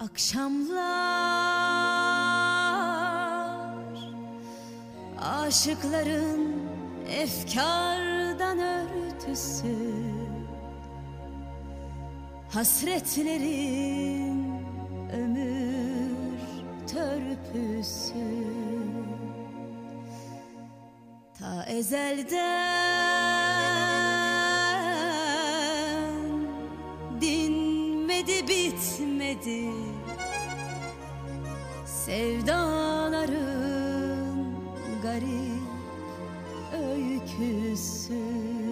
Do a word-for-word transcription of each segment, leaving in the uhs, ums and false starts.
Akşamlar aşıkların efkardan örtüsü, hasretlerin ömür törpüsü. Ta ezelden dinmedi bitmedi sevdaların garip öyküsü.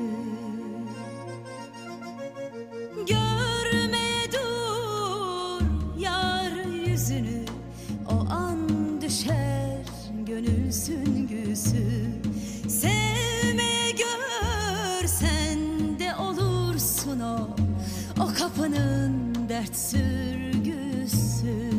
Görmeye dur yar yüzünü, o an düşer gönül süngüsü. Sevmeye görsen de olursun o, o kapının dert sürgüsü.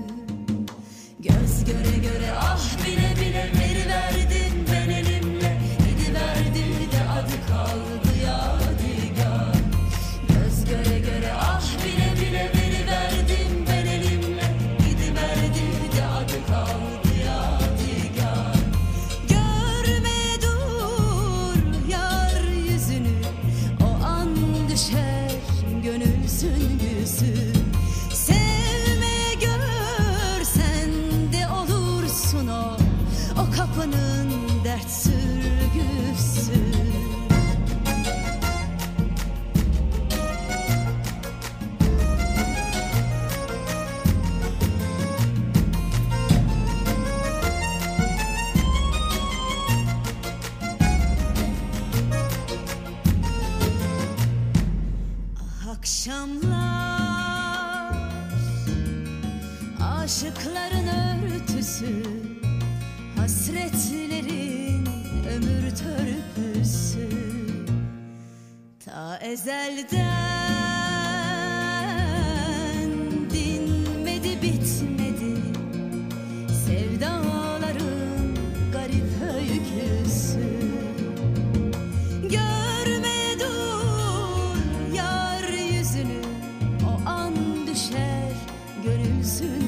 Göz göre göre ah bile bile veriverdim ben elimle, gidiverdim de adı kaldı yadigar. Göz göre göre ah bile bile veriverdim ben elimle, gidiverdim de adı kaldı yadigar. Görmeye dur yar yüzünü, o an düşer gönül süngüsü. Sevmeye görsen de olursun o, o kapının dert sürgüsü. Akşamlar aşıkların örtüsü, hasretlerin ömür törpüsü. Ta ezelden dinmedi bitmedi sevdaların garip öyküsü. Görmeye dur yar yüzünü, o an düşer gönül süngüsü.